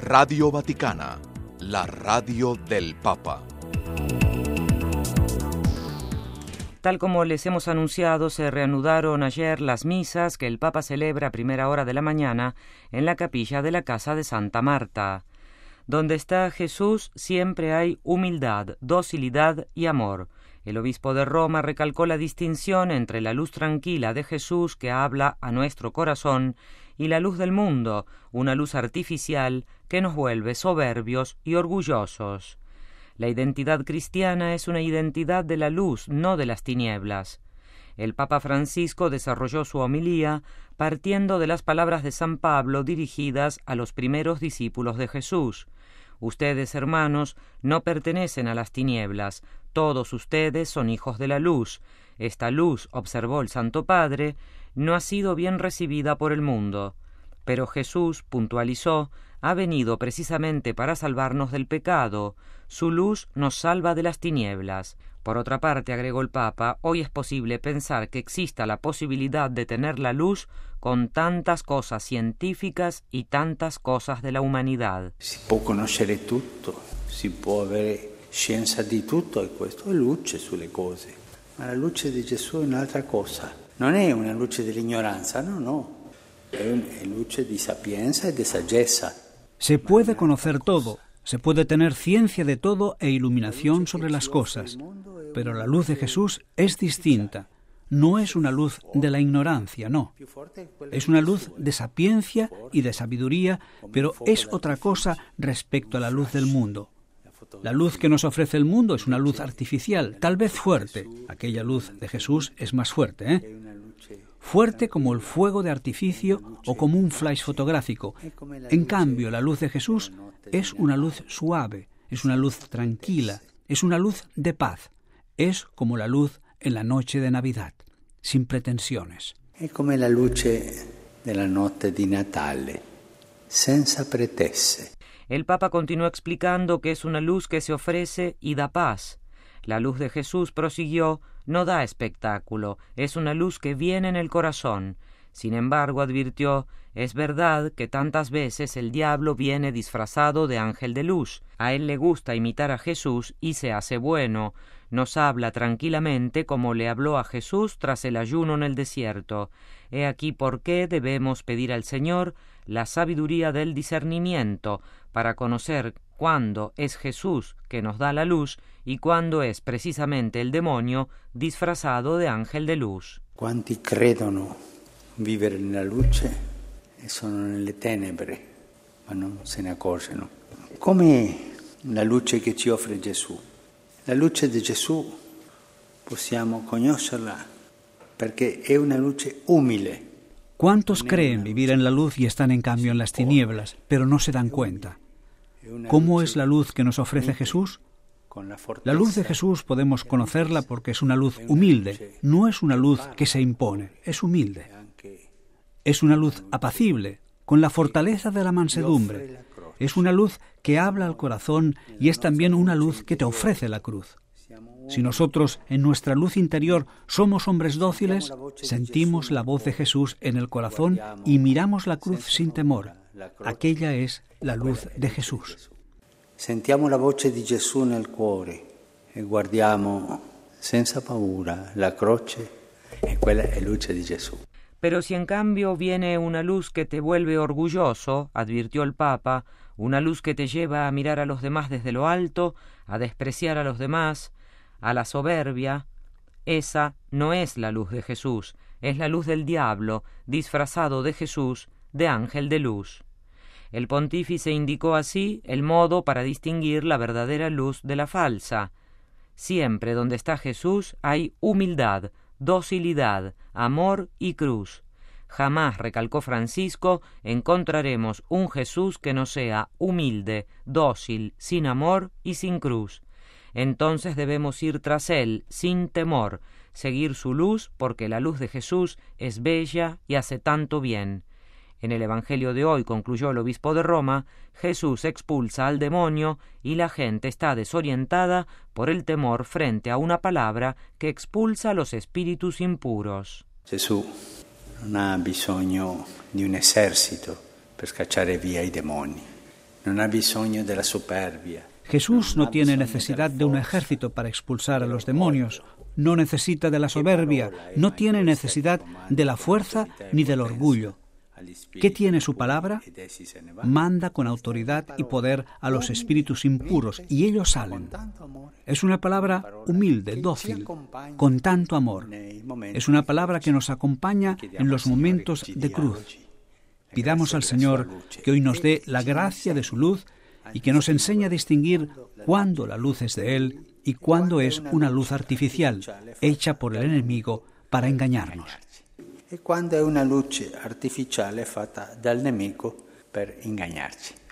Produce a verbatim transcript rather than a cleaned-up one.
Radio Vaticana, la radio del Papa. Tal como les hemos anunciado, se reanudaron ayer las misas que el Papa celebra a primera hora de la mañana en la capilla de la Casa de Santa Marta. Donde está Jesús siempre hay humildad, docilidad y amor. El obispo de Roma recalcó la distinción entre la luz tranquila de Jesús que habla a nuestro corazón y la luz del mundo, una luz artificial que nos vuelve soberbios y orgullosos. La identidad cristiana es una identidad de la luz, no de las tinieblas. El Papa Francisco desarrolló su homilía partiendo de las palabras de San Pablo dirigidas a los primeros discípulos de Jesús. Ustedes, hermanos, no pertenecen a las tinieblas, todos ustedes son hijos de la luz. Esta luz, observó el Santo Padre, no ha sido bien recibida por el mundo. Pero Jesús, puntualizó, ha venido precisamente para salvarnos del pecado. Su luz nos salva de las tinieblas. Por otra parte, agregó el Papa, hoy es posible pensar que exista la posibilidad de tener la luz con tantas cosas científicas y tantas cosas de la humanidad. Si può conoscere tutto, si può avere scienza di tutto, e questo è luce sulle cose. Ma la luce di Gesù è un'altra cosa. Non è una luce dell'ignoranza, no, no. È una luce di sapienza e di saggezza. Se puede conocer todo, se puede tener ciencia de todo e iluminación sobre las cosas, pero la luz de Jesús es distinta. No es una luz de la ignorancia, no. Es una luz de sapiencia y de sabiduría, pero es otra cosa respecto a la luz del mundo. La luz que nos ofrece el mundo es una luz artificial, tal vez fuerte. Aquella luz de Jesús es más fuerte, ¿eh? Fuerte como el fuego de artificio o como un flash fotográfico. En cambio, la luz de Jesús es una luz suave, es una luz tranquila, es una luz de paz. Es como la luz en la noche de Navidad, sin pretensiones. Es como la luce della notte di Natale, senza pretese. El Papa continuó explicando que es una luz que se ofrece y da paz. La luz de Jesús, prosiguió, no da espectáculo, es una luz que viene en el corazón. Sin embargo, advirtió, es verdad que tantas veces el diablo viene disfrazado de ángel de luz. A él le gusta imitar a Jesús y se hace bueno. Nos habla tranquilamente como le habló a Jesús tras el ayuno en el desierto. He aquí por qué debemos pedir al Señor la sabiduría del discernimiento para conocer cuándo es Jesús que nos da la luz y cuándo es precisamente el demonio disfrazado de ángel de luz. Quanti credono vivere nella luce e sono nelle tenebre, ma non se ne accorgono. Come la luce che ci offre Gesù. La luce di Gesù possiamo conoscerla perché è una luce umile. ¿Cuántos creen vivir en la luz y están en cambio en las tinieblas, pero no se dan cuenta? ¿Cómo es la luz que nos ofrece Jesús? La luz de Jesús podemos conocerla porque es una luz humilde, no es una luz que se impone, es humilde. Es una luz apacible, con la fortaleza de la mansedumbre. Es una luz que habla al corazón y es también una luz que te ofrece la cruz. Si nosotros, en nuestra luz interior, somos hombres dóciles, sentimos la voz de Jesús en el corazón y miramos la cruz sin temor. Aquella es la luz de Jesús. Sentiamo la voce di Gesù nel cuore e guardiamo senza paura la croce e quella è luce di Gesù. Pero si en cambio viene una luz que te vuelve orgulloso, advirtió el Papa, una luz que te lleva a mirar a los demás desde lo alto, a despreciar a los demás, a la soberbia, esa no es la luz de Jesús, es la luz del diablo, disfrazado de Jesús, de ángel de luz. El pontífice indicó así el modo para distinguir la verdadera luz de la falsa. Siempre donde está Jesús hay humildad, docilidad, amor y cruz. Jamás, recalcó Francisco, encontraremos un Jesús que no sea humilde, dócil, sin amor y sin cruz. Entonces debemos ir tras él, sin temor, seguir su luz, porque la luz de Jesús es bella y hace tanto bien. En el Evangelio de hoy, concluyó el obispo de Roma, Jesús expulsa al demonio y la gente está desorientada por el temor frente a una palabra que expulsa a los espíritus impuros. Gesù non ha bisogno di un esercito per scacciare via i demoni. non ha bisogno della superbia. Jesús no tiene necesidad de un ejército para expulsar a los demonios, no necesita de la soberbia, no tiene necesidad de la fuerza ni del orgullo. ¿Qué tiene su palabra? Manda con autoridad y poder a los espíritus impuros y ellos salen. Es una palabra humilde, dócil, con tanto amor. Es una palabra que nos acompaña en los momentos de cruz. Pidamos al Señor que hoy nos dé la gracia de su luz y que nos enseñe a distinguir cuándo la luz es de Él y cuándo es una luz artificial, hecha por el enemigo para engañarnos. E quando è una luce artificiale fatta dal nemico per ingannarci.